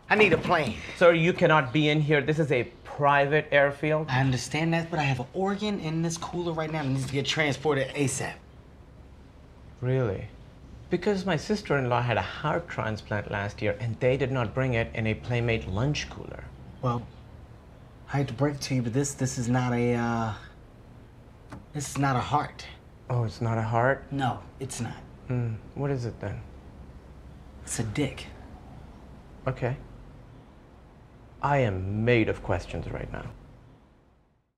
I need a plane. Sir, you cannot be in here. This is a private airfield. I understand that, but I have an organ in this cooler right now that needs to get transported ASAP. Really? Because my sister-in-law had a heart transplant last year and they did not bring it in a Playmate lunch cooler. Well, I hate to break it to you, but this is not a heart. Oh, it's not a heart? No, it's not. What is it then? It's a dick. Okay. I am made of questions right now.